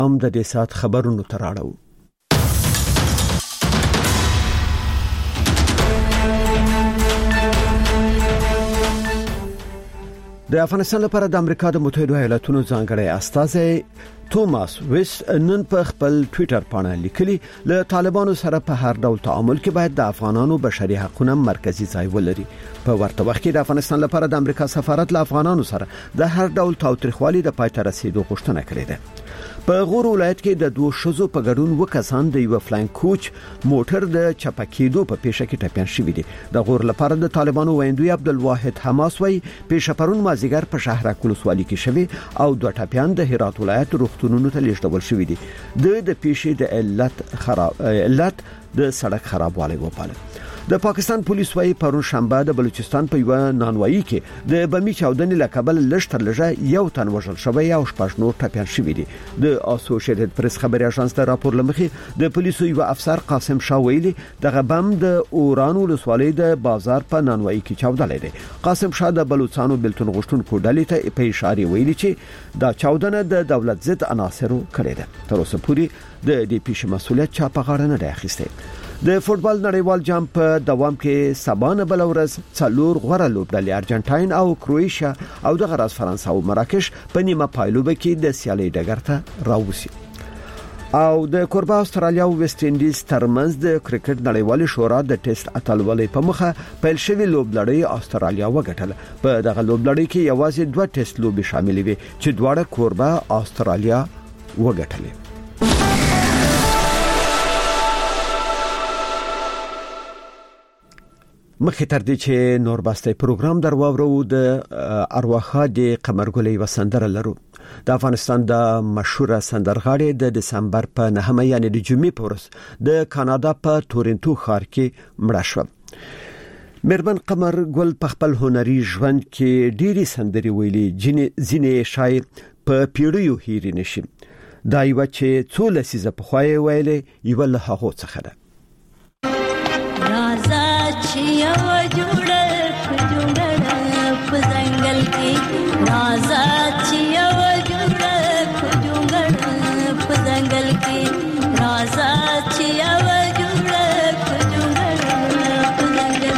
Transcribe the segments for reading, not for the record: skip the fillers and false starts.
هم د دې سات خبرونو تراړو. د افغانستان لپاره د امریکا د متحده ایالاتونو ځانګړی استازی توماس ویس نن په خپل ټوئیټر باندې لیکلي له طالبانو سره په هر ډول تعامل کې باید د افغانانو بشري حقوقو مرکزی ځای ولري. په ورته وخت کې د افغانستان لپاره د امریکا سفارت له افغانانو سره د هر ډول تاوتریخوالي د پای ته رسیدو غوښتنه کړې ده. په غور ولایت کې د دوه شذو په ګډون وکسان د یو فلاین کوچ موټر د چپکیدو په پیښه کې ټپيان شوی دي. د غور لپاره د طالبانو ویندوی عبدالواحد حماس وای پیښه پرون مازیګر په شهر کلوسوالي کې شوی او دوه ټپيان د هرات ولایت روغتونونو ته لیږدول شوی دي. د پیښې د علت د سړک خرابوالی وپاله. د پاکستان پولیس وايي پرون شنبه د بلوچستان په یو نانوایی کې د بمی چاودنې لکبل لشتر لږه یو تن وژل شوی او شپږ نور ټپيان شوی دي. د اسوسییټډ پریس خبري اژانس ته راپور لمخې د پولیسو یو افسر قاسم شاه ویلي دغه بم د اورانو ولسوالۍ د بازار په نانوایی کې چاودلې ده. قاسم شاه د بلوچستانو بلتون غشتونکو ډلې ته په اشاره ویلي چې دا چاودنه د دولت ضد عناصرو کړې ده. تر اوسه پورې د دې پیښې مسؤلیت چا په غاړه نه دی اخیستی. د فوتبال نړیوال جام په دوام کې سبانه بل ورځ څلور غوړه لوبډلې ارجنټاین او کروئیشیا او د غرض فرانسه او مراکش په نیمه پایلوبه کې د سیالي ډګر ته راوځي. او د کوربه استرالیا او ویسټ انډیز ترمنځ د کرکټ نړیوال شورا د ټیسټ اتلولۍ په مخه پیل شوی لوبلړۍ استرالیا وګټله. په دغه لوبلړۍ کې یوازې 2 ټیسټ لوبې شاملې وي چې دواړه کوربه استرالیا وګټلې. مخکې تر دې چې نور باسته پروګرام درواورو د ارواخا د قمرګلې وسندره لرو. د افغانستان د مشهور سندرغاړي د دسمبر په 9 یعنی د جمعې په ورځ د کاناډا په تورنټو ښار کې مړه شو. مربن قمر ګل په خپل هنري ژوند کې ډيري سندري ویلي ځینې شای په پیړیو هېر نشي. دا یو چې څو لسیزه په خوای ویلي یو له هغه څخه ده. یو جوړه په ځنګل کې رازا چې یو جوړه په ځنګل کې رازا چې یو جوړه په ځنګل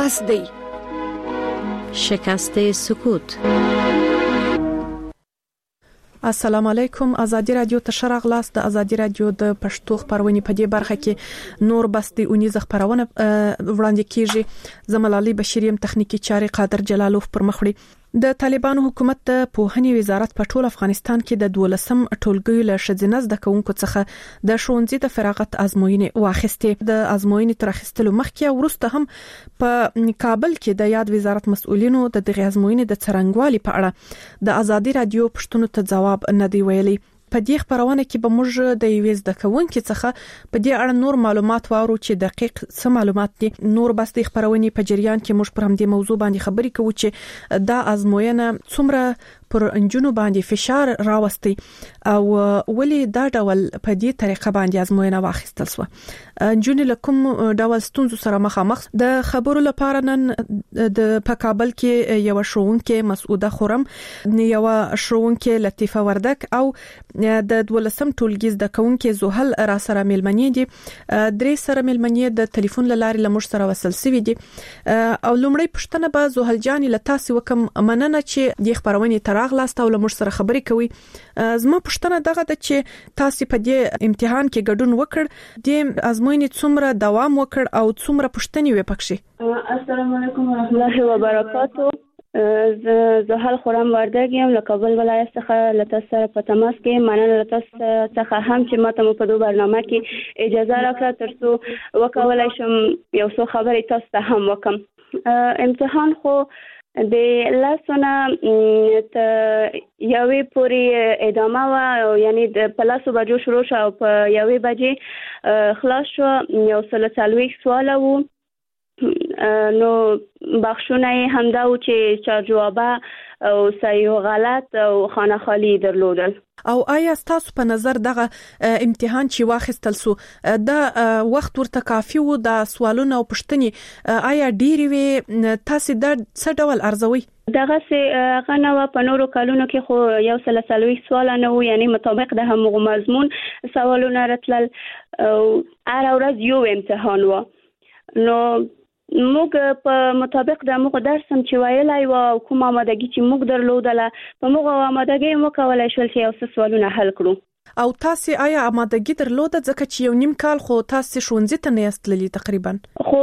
بس دی. شکست سکوت. السلام علیکم. ازادي رادیو ته شرغلاس د ازادي رادیو د پښتو خبرونه په دې برخه کې نور بس د اونیز خبرونه وړاندې کیږي. زملالي بشریم تخنیکی چاري قادر جلالوف پر مخړي. د طالبانو حکومت د پوهنې وزارت په ټول افغانستان کې د 12 ټولګي له شذینز د کوونکو څخه د ښوونځي د فراغت ازموینې واخیستې. د ازموینې تر اخیستلو مخکې وروسته هم په کابل کې د یاد وزارت مسؤلینو د دغه ازموینې د څرنګوالي په اړه د ازادي رادیو پښتون ته جواب نه دی ویلي. په دې خبرونه کې به موږ د یوې زده کوونکو څخه په دې اړه نور معلومات واورو چې دقیق څه معلومات دي. نور بس د خبرونه په جریان کې موږ پر همدې موضوع باندې خبرې کوو چې دا ازموینه څومره پر انجونو باندې فشار راوستي او ولی دا ډول په دې طریقه باندې ازموینه واخیستل شو. انجونې لکم ډول ستونزو سره مخامخ. د خبرو لپاره نن د په کابل کې یو شوونکې مسعوده خورم، یو شوونکې لطیفه وردک او د 12 ټولګي د کوونکې زوهل را سره ملمنې دي. درې سره ملمنې د ټلیفون لارې لمر سره وصل سوي دي. او لومړی پښتنه به زوهل جان لتاسي وکم مننه چې د خبرونه تر غلاست او لمر سره خبرې کوي. زما پښتنه دغه د چې تاسو په دې امتحان کې ګډون وکړ، د ازموینې څومره دوام وکړ او څومره پښتنې وې پکښې؟ السلام علیکم ورحمۃ اللہ وبرکاتہ. زهل خورم وردګ یم له کابل ولایت څخه. لته سره په تماس کې مننه لته څخه هم چې ماته په دوه برنامه کې اجازه راکړه ترڅو وکولای شم یو څه خبرې تاسو ته هم وکم. امتحان خو د لاسونه ته یوې پوری ادامه و، یعنی د پلاسو بجو شروع شو او په یوې بجې خلاص شو. یو سل څلوېښت سوال وو. نو بخښونه همدا و چې چا جوابه او صحیح غلط او خانه خالی درلودل. او آیا تاسو په نظر دغه امتحان چې واخیستل سو دا وخت ورته کافي وو؟ د سوالونو او پوښتنې آیا ډېری وي؟ تاسو د څه ډول ارزوي؟ دغه څه غنوا په نورو کالونو کې خو یو سل څلوېښت سوال نه وو، یعنی مطابق د همغه مضمون سوالونه راتلل او هر ورځ یو امتحان و. نو موږ په مطابق د موږ درس هم چې ویلای و او کوم آمادګي چې موږ درلودله په موږ آمادګي مو کولای شول چې یو څه سوالونه حل کړو. او تاسو آیا آمادګي درلوده ځکه چې یو نیم کال خو تاسو ښوونځي ته نه یاستللی تقریبا؟ خو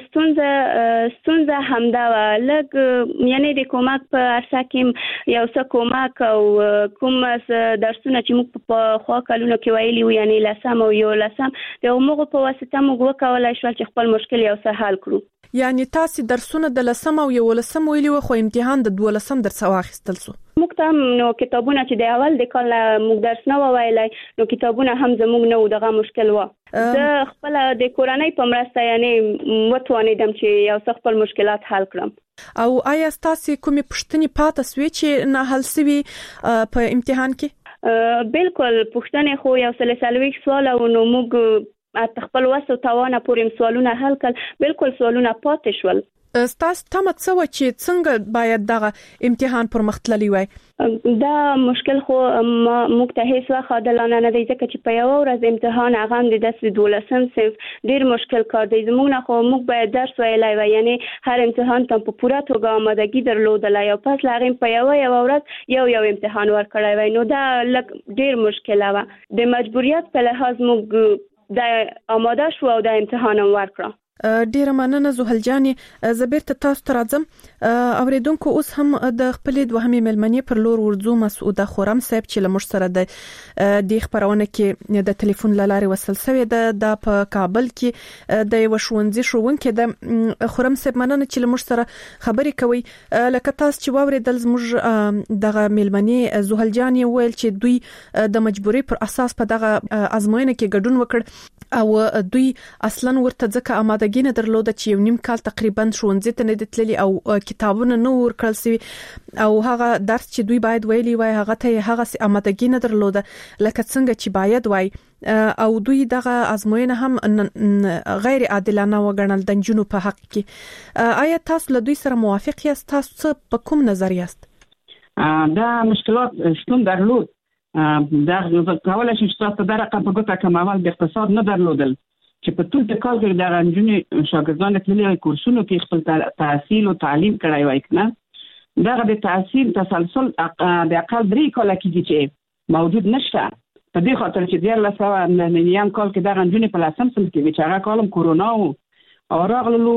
ستونزه همدا و، لږ یعنی د کومک په ارسه کې یو څه کومک او کوم درسونه چې موږ په خوا کالونو کې ویلي وو، یعنی لسم او یو لسم د موږ په واسطه موږ وکولای شو چې خپل مشکل یو څه حل کړو. یعنی تاسو درسونه د لسم او یو لسم ویلي وو خو امتحان د 12 درس واخیستل سو؟ موږ ته نو کتابونه چې د اول د کال موږ درس نه وایلای، نو کتابونه هم زموږ نه و، دغه مشکل و. زه خپل د کورنۍ په مرسته یعنی وتوانیدم چې یو څه خپل مشکلات حل کړم. او آیا تاسو کومې پوښتنې پاتې سوې چې نه حل سوي په امتحان کې؟ بالکل پوښتنې خو یو سل څلوېښت سوال او نو موږ خپل وسو توانه پورې سوالونه حل کړل. بالکل سوالونه پاتې شول. تاسو تمه څه و چې څنګه باید دغه امتحان پر مختللی وای؟ دا مشکل خو موږ ته هیڅ وخت عادلانه نه دی ځکه چې په یو ورځ امتحان هغه د 12 صنف ډیر مشکل کار دی. زموږ نه خو موږ باید درس ویلای و، یعنی هر امتحان ته په پوره توګه آمادګي درلودلای او پس لاغیم په یو ورځ یو امتحان ورکړای وای. نو دا ډیر مشکل و. د مجبوریت په لحاظ موږ د آماده شو او د امتحان ورکړه. ډیره مننه زوهل جاني. زبیرته تاسو ته راځم. اوریدونکو اوس هم د خپل دوهمې ملمنې پر لور ورځو مسعوده خورم صاحب چې لمر سره د خبرونه کې د ټلیفون لارې وصل شوی د په کابل کې د یو ښوونځي ښوونکې د خورم صاحب مننه چې لمر سره خبرې کوي. لکه تاسو چې واوریدل زموږ دغه ملمنې زوهل جاني ویل چې دوی د مجبوري پر اساس په دغه ازموینه کې ګډون وکړ او دوی اصلا ورته ځکه آمادګي نه درلوده چې یو نیم کال تقریبا ښوونځي ته نه تللی او کتابونه نه ورکړل سوي او هغه درس چې دوی باید ویلي وای هغه ته هغه آمادګي نه درلوده لکه څنګه چې باید وای. او دوی دغه ازموینه هم غیر عادلانه وګڼل د جنونو په حق کې. آیا تاسو له دوی سره موافق یاست؟ تاسو په کوم نظر یاست؟ دا مشکلات شتون درلود. دا کولای شي چې تاسو دا رقم په ګوته کمول د اقتصاد نه درلودل چې په ټول کال کې د رنجونی شاګردان تللي کورسونو کې خپل تحصیل او تعلیم کړای وای کنه دا د تحصیل تسلسل د اقل 3 کال کې چې موجود نشته په دې خاطر چې د 1999 کال کې د رنجونی په لاسم سم کې چې هغه کالم کورونا او راغلو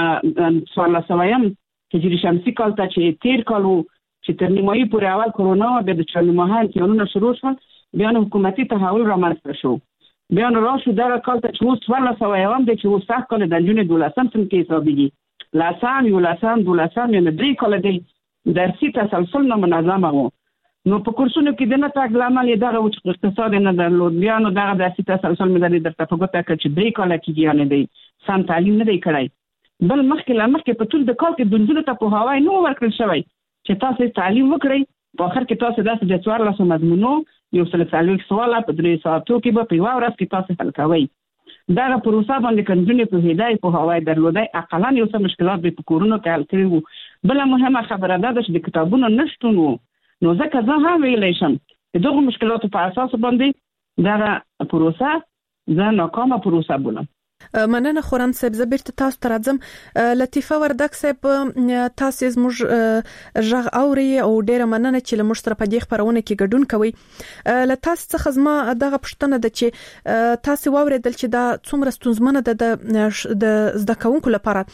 په 1400 هجری شمسي کال ته چې 13 کالو چې تر نیمایي پورې اول کورونا به د چلمهان کېونو شروع شول بیا حکومتي تحول رامنځته شو بیا نو راشو دا کال ته چې اوس 1401 د چې اوس کال د جون 12 سم کې حسابيږي لاسان یو لاسان 12 یو 3 کال دی درسي تسلسل نه منظمه وو نو په کورسونو کې د نه تاګ لامل دا او اقتصاد نه درلود بیا نو دا درسي تسلسل مې د تفاوت چې 3 کال کې نه دی سم تعلیم نه دی کړای بل مخکې په ټول د کال کې دنځلو ته په هواي نو ورکړل شوی چې تاسو تعلیم وکړئ په اخر کې تاسو داسې د 14 مضمونو یو څل سوال په 3 ساعتو کې به په یو ورځ کې تاسو حل کوئ دا پروسه باندې کنجونې په هدايه په هواي درلودای اقلان یو څه مشکلات به په کورونو کې حل کړو بل مهمه خبره ده چې د کتابونو نشټون نو ځکه زه هم ویلای شم چې دغه مشکلاتو په اساس باندې دا پروسه زه ناکامه پروسه بولم مننه خورم صاحب زبرت تاسو ته راځم لطیفه وردک صاحب تاسو زموږ ژغ اوري او ډیره مننه چې له موږ سره په دې خبرونه کې ګډون کوي له تاسو څخه زما دغه پوښتنه ده چې تاسو واوریدل چې دا څومره ستونزمنه ده د زده کوونکو لپاره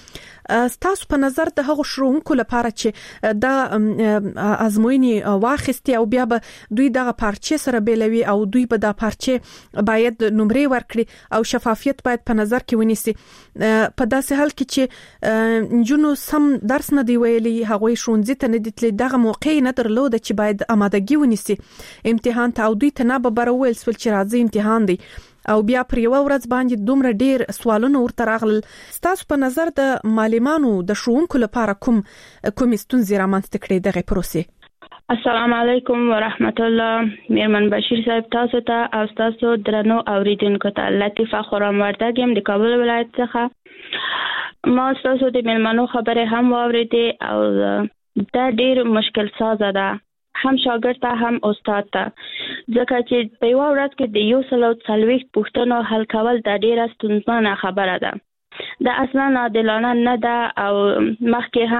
تاسو په نظر د هغو شروونکو لپاره چې دا ازموینې واخیستي او بیا به دوی دغه پارچې سره بیلوي او دوی به دا پارچې باید نمرې ورکړي او شفافیت باید په نظر کې ونیسي په داسې حال کې چې جنو سم درس نه دی ویلي هغه شونځي ته نه دي دغه موقع نه درلود چې باید آمادګي ونیسي امتحان ته او دوی ته نه به برول سول چې راځي امتحان دی او بیا پر یو ورځ باندې دومره ډیر سوالونه ورته راغلل تاسو په نظر د معلمانو د شوونکو لپاره کوم ستونزې رامنځته کړې دغه پروسې السلام علیکم ورحمت الله میرمن بشیر صاحب تاسو ته او تاسو درنو اوریدونکو ته لطیفه خورم وردګم د کابل ولایت څخه ما تاسو د میلمنو خبره هم واوریدې او دا ډیر مشکل سازه ده هم شاګرد ته هم استاد ته ځکه چې په یو ورځ کې د یو سلو څلوېښت پوښتنو حل کول د ډیره ستونزمنه خبره ده دا اصلا عادلانه نه ده او مخکې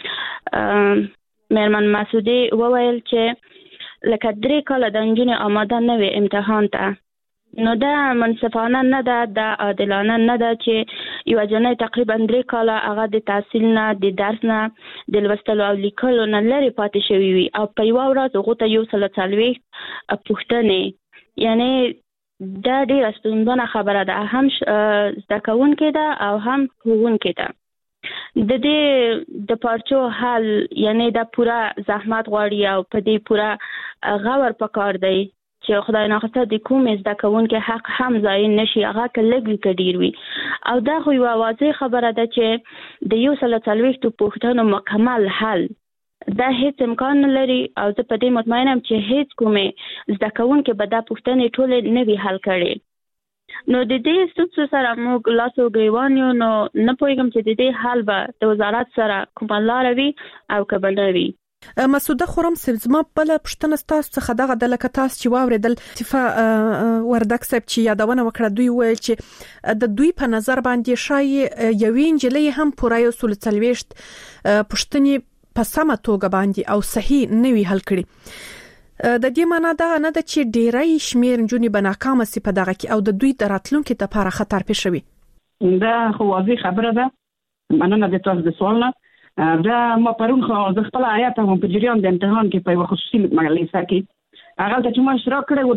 هم میرمن مسعودی وویل چې لکه 3 کاله د نجونې آماده نه وي امتحان ته نو دا منصفانه نه ده دا عادلانه نه ده چې یو جنې تقریبا 3 کاله هغه د تحصیل نه د درس نه د لوستلو او لیکلو نه لري پاتې شوی وي او په یو ورځ هغه ته یو سل څلوېښت پوښتنې یعنی دا ډیره ستونزمنه خبره ده هم زده کوونکې ده او هم ښوونکې ده د دې د پارچو حل یعنی دا پورا زحمت غواړي او په دې پورا غور پکار دی چې خدای ناخسته د کومې زده کوونکې حق هم ضایع نشي هغه که لږ وي که ډیر وي او دا خو یوه واضح خبره ده چې د یو سل څلوېښتو پوښتنو مکمل حل دا هیڅ امکان نه لري او زه په دې مطمئنم چې هیڅ کومې زده کوونکې به دا پوښتنې ټولې نه وي حل کړې نو د دې ستونزو سره موږ لاس او ګریوان یو نو نه پوهېږم چې د دې حل به د وزارت سره کومه لاره وي او که به نه وي مسعوده خورم زما بل پښتنه تاسو څخه دغه د لکه تاسو چې واوریدل صفه وردک صاحب چې یادونه وکړه دوی ویل چې د دوی په نظر باندې شای یوې نجلۍ هم پوره یو سل څلوېښت پښتنې په سمه توګه باندې او صحیح نه وي حل کړي د دې معنا دا نه ده چې ډیری شمیر نجونې به ناکامه سي په دغه کې او د دوی د راتلونکي لپاره خطر پیښ شوی دا خو واضح خبره ده مننه د تاسو د سوال نه دا ما پرون خو د خپل آیات هم په جریان د امتحان کې په یو خصوصي مجلس کې هغه ته چې ما اشتراک کړی و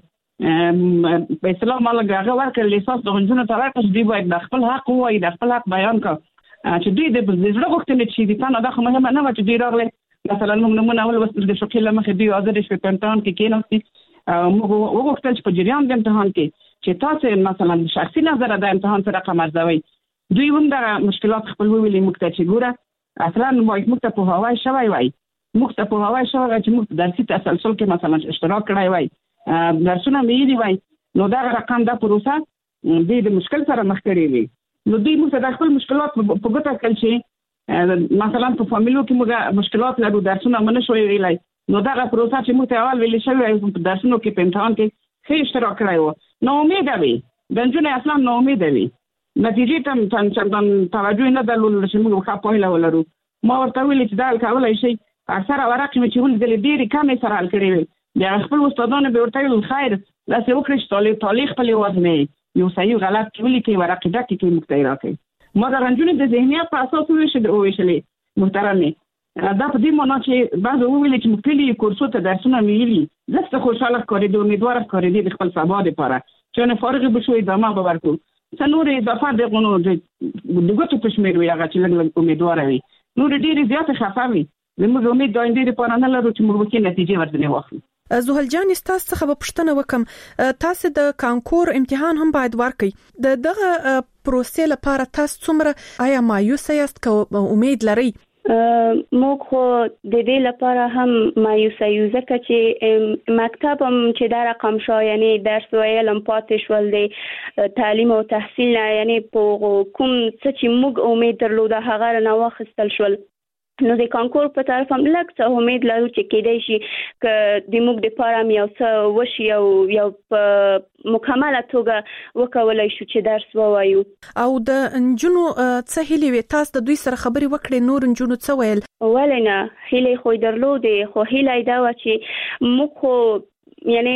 داسې په اسلام الله هغه ورکړل لیسانس د غنجونو ته راکړ دی باید د خپل حق وایي د خپل حق بیان کړ چې دوی د زړه غوښتنې چې د تاسو دغه مهمه نه و چې دوی راغلي مثلا موږ نمونه اول وسل د شوکې لمخې دوی آزاد شوي په امتحان کې کېناستي موږ وغوښتل چې په جریان د امتحان کې چې تاسو مثلا شخصي نظر د امتحان سره رقم ارزوي دوی هم د مشکلات خپل ویلي موږ ته چې ګوره اصلا موږ ته په هواي شوی وای موږ ته په هواي شوی چې موږ درسي تسلسل کې مثلا اشتراک کړی وای درسونه مې وای نو دا رقم د پروسه د مشکل سره مخ کړی وي نو دوی موږ د خپل مشکلات په ګوته کړل چې مثلا په فامیلو کې موږ مشکلات لرو درسونه منه شوی ویلای نو دا پروسه چې موږ ته اول ویل شوی په درسونو کې په امتحان کې ښه اشتراک کړی و نو امید وي د نجونې اصلا نو امید وي نتیجې ته څنګه توجه نه درلود چې موږ ښه پوهه ولرو. ما ورته ویل چې دا کولای شي اکثره ورقې مې چې ولې ډېری کمې سره حل کړې وي بیا خپل استادانو به ورته ویل خیر لاسه وکړي چې تعلیق په لوازم یو صحیح غلط ویلي کې ورقې ډکې کې مختای راکړي. ما د نجونې د ذهنیت په اساس ویشلې محترمه دا په دې معنی چې بعض ویل چې مختلفي کورسو ته درسونه ویلي زه خوشاله ښکارېد او امیدواره ښکارېد د خپل سبا لپاره چې نه فارغ به شو ادامه به ورکړو. څنور اضافه د غونو د ګټو په شمیر وي هغه چې لږ امیدواره وي نور ډېر زیات خفه وي زموږ امید د آینده لپاره نه لرو چې موږ کې نتیجه ورته واخلو. زهل جان تاسو څخه به پوښتنه وکم تاسو د کانکور امتحان هم باید ورکړئ دغه پروسې لپاره تاسو څومره آیا مایوس یاست که امید لرئ؟ موږ خو د دې لپاره هم مایوس یو ځکه چې مکتب هم چې دا رقم شو یعنی درس ویل هم پاتې شول د تعلیم او تحصیل نه یعنی په کوم څه چې موږ امید درلوده هغه نه واخیستل شول. نو د کانکور په طرف هم لږ څه امید لرو چې کېدای شي که د موږ د پاره یو څه وشي یو په مکمله توګه وکولای شو چې درس ووایو. او د نجونو څه هیلې وي تاسو د دوی سره خبرې وکړې نور نجونو څه ویل؟ ولې نه هیلې خو درلودې خو هیله دا و چې موږ خو یعنی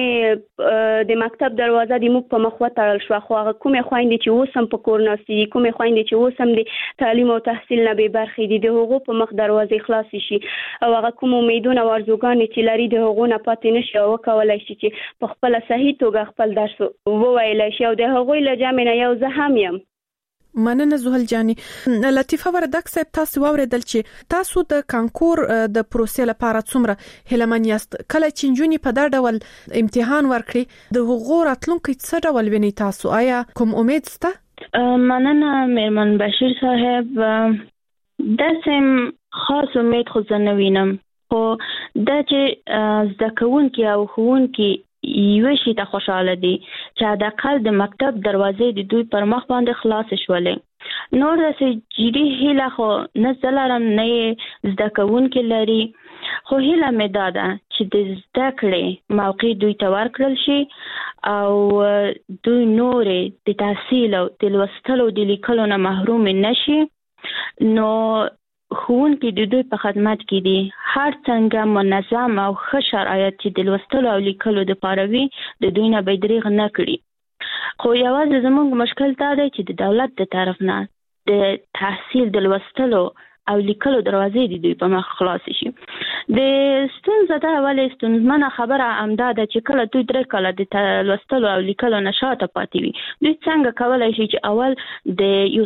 د مکتب دروازه د موږ په مخ وتړل شو خو هغه کومې خويندې چې اوس هم په کور ناستې دي کومې خويندې چې اوس هم د تعلیم او تحصیل نه به برخې دي د هغو په مخ دروازې خلاص شي او هغه کوم امیدونه او ارزوګانې چې لري د هغو نه پاتې نشي او کولای شي چې په خپل صحیح توګه خپل درس ووایي شي او د هغوی له جامې نه یو زه هم یم. مننه زهل جاني. لطیفه وردک صاحب تاسو واوریدل چې تاسو د کانکور د پروسې لپاره څومره هیلمن یاست کله چې نجونې په دا ډول امتحان ورکړي د هغو راتلونکي څه ډول ویني تاسو آیا کوم امید شته؟ مننه میرمن بشیر صاحب داسم خاص امید خو زه نه وینم خو دا چې زده کوونکي او ښوونکي یو شي ته خوشاله دي چې د اقل د مکتب دروازې د دوی پر مخ باندې خلاص شولې نور د جدي هیله خو نه زلارم نه زده کوونکي لري خو هیله مې دا ده چې د زده کړې موقع دوی ته ورکړل شي او دوی نور د تحصیل او د لوستلو د لیکلو نه محروم نشي. نو ښوونکي د دوی په خدمت کې دي هر څنګه منظم او ښه شرایط چې د لوستلو او لیکلو دپاره وي د دوی نه به دریغ نه کړي خو یوازې زموږ مشکل دا دی چې د دولت د طرف نه د تحصیل د لوستلو او لیکلو دروازې د دوی په مخ خلاص شي. د ستونزه دا ولې ستونزمنه خبره همدا ده چې کله دوی 3 کاله د لوستلو او لیکلو نه شاته پاتې وي دوی څنګه کولی شي چې اول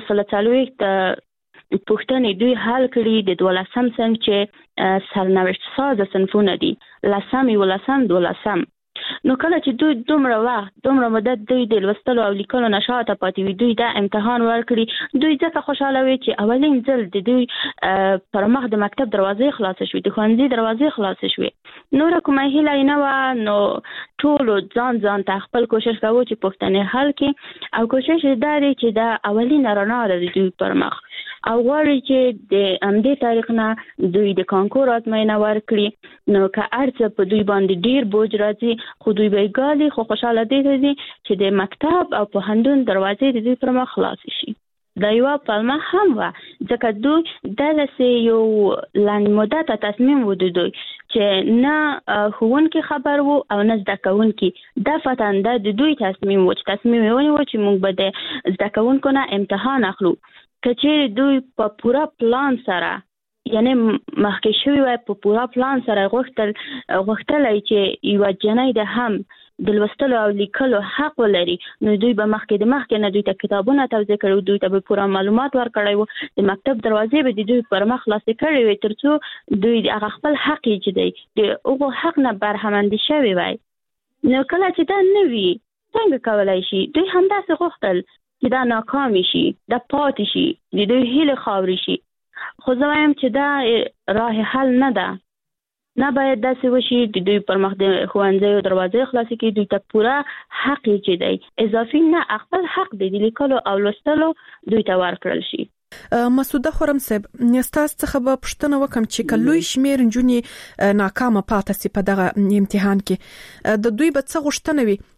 د 140 پوښتنې دوی حل کړي د 12م صنف چې سرنوشت ساز صنفونه دي 10م 11م 12م نو کله چې دوی دومره مدت دوی د لوستلو او لیکلو نه شاته پاتې وي دوی دا امتحان ورکړي دوی ځکه خوشاله وي چې اولین ځل د دوی پر مخ د مکتب دروازې خلاص شوي د ښوونځي دروازې خلاص شوي نور کومه هیله نه وه نو ټولو ځان ته خپل کوشش کوو چې پوښتنې حل کړي او کوشش دا دی چې دا اولین رڼا ده د دوی پر مخ او غواړي چې د همدې تاریخ نه دوی د کانکور ازموینه ورکړي نو که ارڅه په دوی باندې ډیر بوج راځي خو دوی به ګالي خو خوشاله دي چې د مکتب او پوهنتون دروازې د دوی پر مخ خلاص شي. دا یو پلمه هم و ځکه دوی دلته یو لاندې مدته تصمیم و دوی چې نه ښوونکي خبر وو او نه زده کوونکي دا فتنده د دوی تصمیم و چې تصمیم ونیو چې موږ به د زده کوونکو نه امتحان اخلو که چې دوی په پورا پلان سره یعنی مخکې شوی وای په پورا پلان سره غوښتلای چې یو جنۍ د هم د لوستلو او لیکلو حق ولري نو دوی به مخکې نه دوی ته کتابونه توزیع کړي دوی ته به پورا معلومات ورکړي وو د مکتب دروازې به د دوی پر مخ خلاصې کړي وي ترڅو دوی هغه خپل حق چې دی د هغو حق نه برخمندي شوي وای نو کله چې دا نه وي څنګه کولی شي دوی همداسې غوښتل چې دا ناکامي شي دا پاتې شي د دوی هیلې خاورې شي خو زه وایم چې دا راه حل نه ده نه باید داسې وشي د دوی پر مخ د ښوونځیو دروازې خلاصې کړي دوی ته پوره حق چې دی اضافي نه خپل حق دی د لیکلو او لوستلو دوی ته ورکړل شي. مسعوده خرم صاحب ستاسو څخه به پوښتنه وکم چې کلوې شمیر نجونې ناکامه پاتې سي په دغه امتحان کې د دوی به څه غوښتنه وي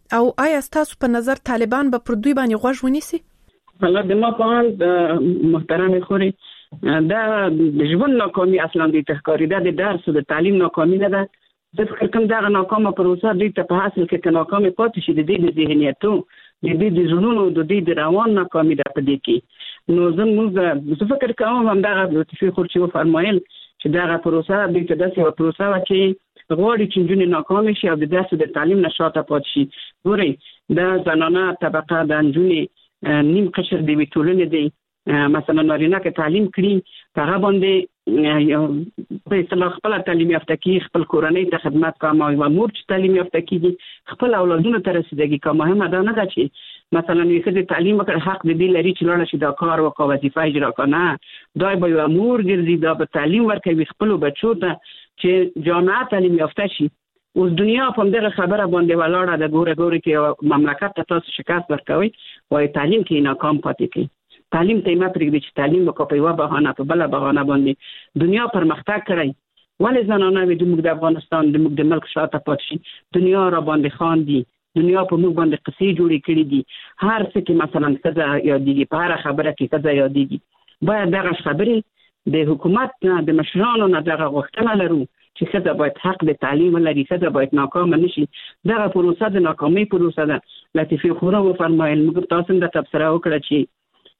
او آیا تاسو په نظر طالبان به پر دوی باندې غوږ ونیسي؟ والله د ما په حال محترم خوري دا د ژوند ناکامي اصلا د تحقاری د درس او د تعلیم ناکامي نه ده. زه فکر کوم دا ناکامه پروسه د په حاصل کې ناکامه پاتې شي د ذهنیتو د دې ژوندونو د دې روان ناکامي ده په دې کې. نو زه فکر کوم هم دا لطفي خورچي فرمایل چې دا پروسه د داسې پروسه و چې غواړي چې جنونه ناکام شي او د درس او د تعلیم نشاط پاتې شي. ګورئ دا زنانه طبقه د جنونه نیم قشر دی ټولنه دی مثلا نارینه کې تعلیم کړي هغه باندې په اصطلاح خپل تعلیم یافته کی خپل کورنۍ ته خدمت کوي او مور چې تعلیم یافته کیږي خپل اولادونو ته رسیدګي کوي. مهمه ده نه چې مثلا یو څه تعلیم وکړ حق دې لري چې لاړ شي دا کار وکړي وظیفه اجرا کړي دا به امور ګرځي دا به تعلیم ورکوي خپل بچو ته چې جامعه تعلیم یافته شي. اوس دنیا په دغه خبره باندې ولاړه د ګوره کې مملکت ته تاسو شکست ورکوي وای تعلیم کې ناکام پاتې کی. تعلیم ته ما پرېږدي چې تعلیم وکړي په یو بهانه په بل بهانه باندې دنیا پرمختګ کړي. ولې زنانه د افغانستان د ملک شاته پاتې شي؟ دنیا را باندې خان دي دنیا په موږ باندې قصې جوړې کړې دي. هر څه کې مثلا کذا یادېږي په هر خبره کې کذا یادېږي. باید دغه خبرې د حکومت نه د مشرانو نه دغه غوښتنه لرو چې کذا باید حق د تعلیم لري کذا باید ناکام نشي. دغه پروسه د ناکامۍ پروسه ده. لطفي خورا وفرمایل موږ تاسو د تبصره وکړه چې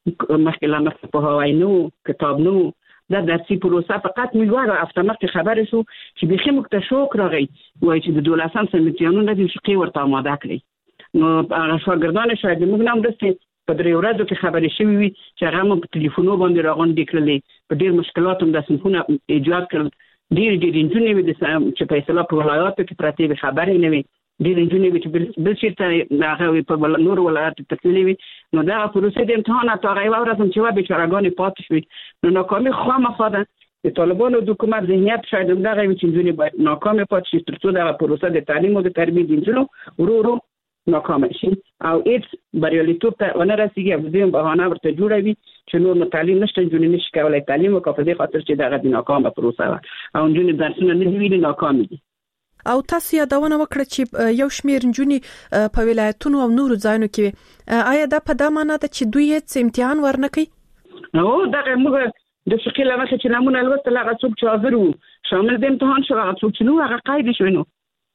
مخکې په هوای نو کتاب نو دا درسي پروسه فقط میواره افتمخ خبر شو چې بخي مکتشوک راغی وای چې د 12 سمتیانو د شقي ورته آماده کړی. نو هغه شاګردان شاید موږ نام دسته په درې ورځو کې خبرې شوې وي چې هغه په ټلیفونو باندې راغونډې کړلې په ډېر مشکلات هم د صنفونه ایجاد کړل. ډېر انجونې چې په اصطلاح په ولایاتو کې پرتې خبرې نه وي ډېر انجونې چې بل شي هغه په نور ولایاتو تکلیف وي. نو دا پروسه د امتحانات هغه یو ورځ چې و بیچارهګانې پاتې شوي. نو ناکامي خامخا ده د طالبانو د حکومت ذهنیت شاید همدغه وي چې انجونې باید ناکامې پاتې شي تر څو دغه پروسه د تعلیم او د تربیې د انجونو ورو ناکامه شي او هیڅ بریالیتوب ته ونه رسیږي. او دې بهانه ورته جوړوي چې نور نو تعلیم نشته انجونې نشي کولای تعلیم وکړي په دې خاطر چې دغه د ناکامه پروسه ده او انجونې درسونه نه ویلي ناکام دي. او تاسو یادونه وکړه چې یو شمیر نجونې په ولایتونو او نورو ځایونو کې آیا دا په د معنی ده چې دوی هیڅ امتحان ورنکړي؟ نو دا موږ د شکل لمخه چې نمونه الوتل هغه څوک چې حاضر وو شامل د امتحان شو هغه څوک چې نو هغه قاید شو. نو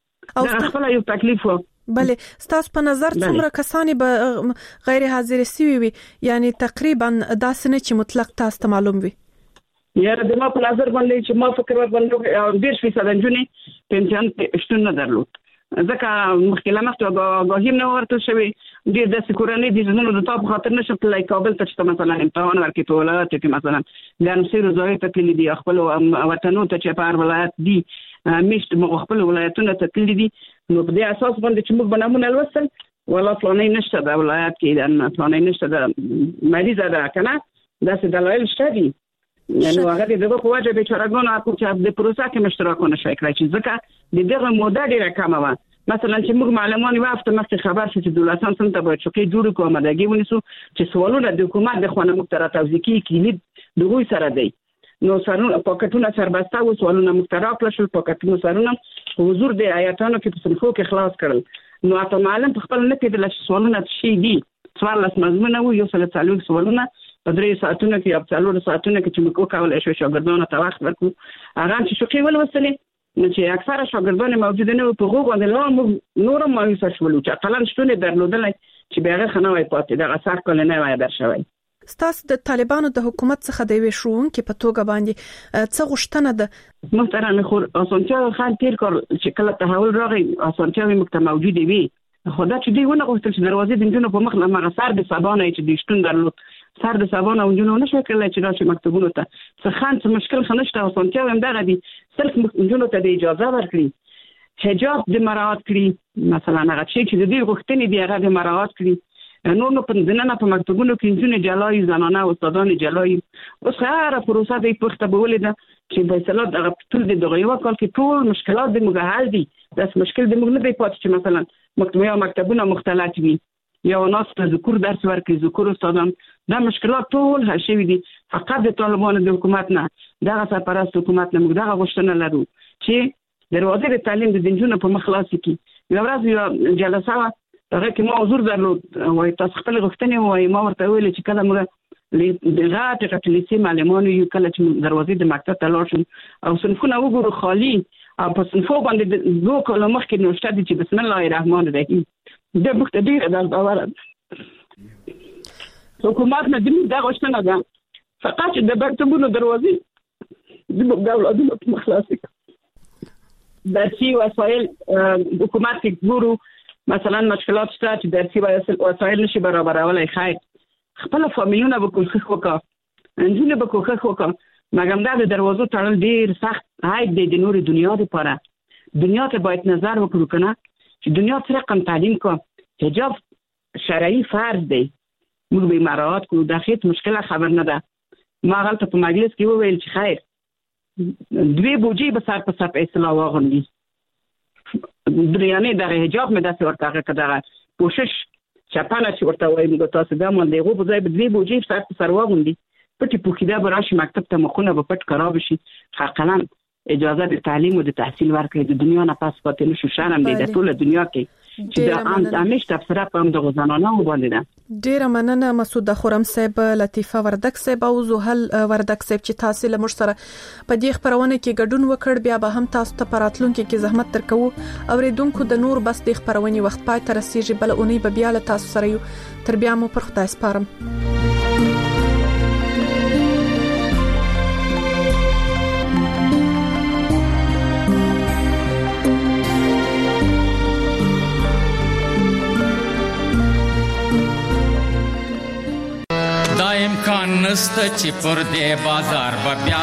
دا خپل یو تکلیف و. بله ستاسو په نظر څومره کسانی به غیر حاضر سوي وي یعنی تقریبا داسې نه چې مطلق تاسو ته معلوم وي؟ یاره د ما په نظر باندې چې ما فکر باندې 10% انجونې په امتحان شتون نه درلود ځکه مخکې مخته غوښیم نه ورته شوی ډېر د کورنۍ د ژوندونو د تاسو خاطر نشم تلای کابل ته چې مثلا امتحان ورکړي په ولایت کې مثلا ګرم سیر زوی ته کلی دی خپل وطنو ته چې په هر ولایت دی مشت مغ خپل ولایتونو ته کلی دی. نو په دې اساس باندې چې موږ بنامونه الوسل ولا فلانې نشته د ولایت کې د فلانې نشته د مریضه ده کنه داسې دلایل شته دي. یعنی هغه دغه په وجه بیچارهګانو اکو چې د پروسه کې مشترکونه شي کړی چې ځکه دغه موده ډیره کمه و. مثلا چې موږ معلومات وافته مخکې خبر شې چې 12 سم ته به چوکې جوړ کوو مدګي ونیسو چې سوالونه د حکومت د خوانه مختره توزیعي کلید دغه سره دی. نو سرونه پاکټونه سربسته او سوالونه مختره کړل پاکټونه سرونه حضور د آیاتانو کې په صنفو کې خلاص کړل. نو اته معلم په خپل نه کې د سوالونه شي دي سوال لاس مضمون او یو سل تعلق سوالونه په 3 ساعتونو کې یا په 4 ساعتونو کې چې موږ کولای شو شاګردانو ته وخت ورکړو هغه چې شوقي ولوسلې نو چې اکثره شاګردان موجود نه په غوږ باندې لا نورم مایوس شول چې اقلن شتونه درلودل چې بیاغه خنوي پاتې دغه سر کول نه وای درشوي. ستاسو د طالبانو د حکومت څخه د وی شوون کې په توګه باندې څه غوښتنه ده؟ محترم خور اسانتیا خان تیر کار چې کله تحول راغی اسانتیا مکتب موجود وي خدا چې دی ونه غوښتل چې دروازې د جنونو په مخ لمغه سر د سبانه چې د شتون درلود سر د سبانه او جنونو نشو کولای چې راشي مکتبونو ته څه خان څه مشکل خنشته اسانتیا هم دغه دي صرف جنونو ته د اجازه ورکړي حجاب د مراعات کړي مثلا هغه چې د دې غوښتنې دی هغه د مراعات کړي. نو په دننه په مکتبونو کې جنونه جلای زنانه او استادان جلای اوس هغه پروسه د پخته بولې ده چې په اصطلاح دغه ټول د دغه یو کال کې ټول مشکلات د موږ حل دي. داس مشکل د موږ نه دی پاتې چې مثلا مکتبونه مختلف وي یا ناس ته ذکر درس ورکړي ذکر استادان دا مشکلات ټول حل شوي دي. فقط د طالبانو د حکومت نه دغه سرپرست حکومت نه موږ دغه غوښتنه لرو چې دروازې د تعلیم د جنونو په مخ خلاص کړي. یو ورځ یو جلسه هغه کې ما حضور درلود وای تاسو خپل غوښتنې وای ما ورته ویل چې کله موږ د غاټه لیسې معلمانو یو کله چې دروازې د مکتب ته لاړ شم او صنفونه وګورو خالی او په صنفو باندې دوه کاله مخکې نوشته دي چې بسم الله الرحمن الرحیم د مخته ډیر د باور حکومت نه دې دا غوښتنه ده فقط د مکتبونو دروازې د اولادونو په مخلاصي درسي وسایل حکومت کې ګورو مثلا مشکلات شته چې درسي وسایل نشي برابرولای خیر خپل فامیلونه به کوښښ وکړه انځونه به کوښښ وکړه مګر دا د دروازو تړل ډیر سخت هاي د نور دنیا لپاره دنیا ته باید نظر وکړو کنه چې دنیا سره کم تعلیم کو حجاب شرعي فرض دی موږ به مراعات کوو دا هیڅ مشکله خبر نه ده ما غلطه په مجلس کې وویل چې خیر دوی بوجي به سر په سر اصلاح واغوندي دریانه د حجاب مې داسې ورته کړه کوشش چپانه چې ورته وایم د تاسو د مونږ دغه په ځای به دوی بوجي سر په سر واغوندي پټي پوکیدا به راشي مکتب ته مخونه به پټ خراب شي حقاً اجازه د تعلیم او د تحصیل ورکړي د دنیا نه پاس پاتې نشو شرم دی د ټول دنیا کې چې د همیش تفسیره په د غزنانه باندې ده ډیر مننه مسعود خرم صاحب لطیفه وردک صاحب او زوهل وردک صاحب چې تاسو له موږ سره په دې خبرونه کې ګډون وکړ بیا به هم تاسو ته پراتلونکو کې زحمت ترکو اوریدونکو د نور بس د خبرونه وخت پای تر رسیدي بل اونۍ به بیا له تاسو سره یو تر بیا مو پر خدای سپارم امکان نسته چې پر دې بازار بیا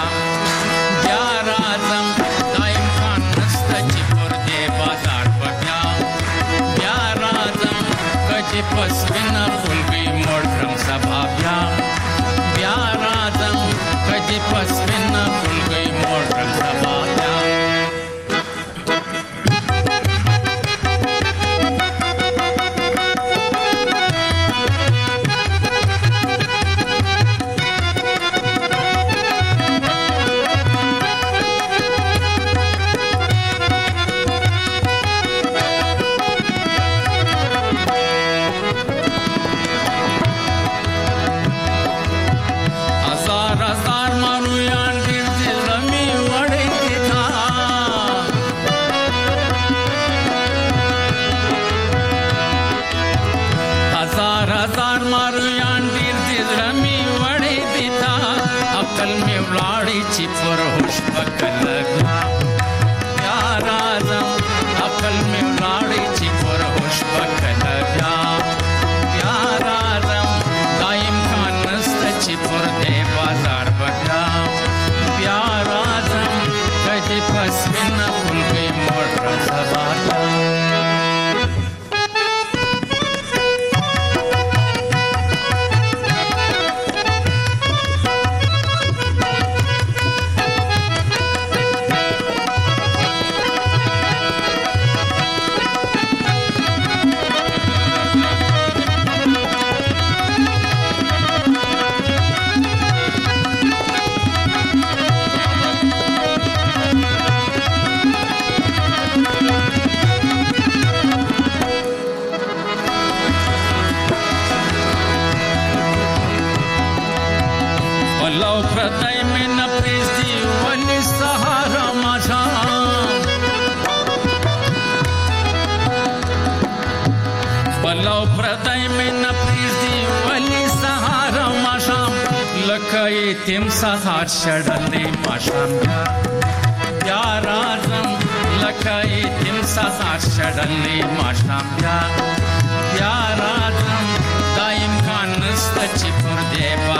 راځم دا امکان نسته چې پر دې بازار بیا راځم کچې پس وینا خلګي موټرم سبا بیا راځم کچې پس وینا خلګي موټرم سبا تم سهار شړلې ماشام بیا راځم لکه تم سهار شړلې ماشام بیا راځم دا امکان نشته چې پر دې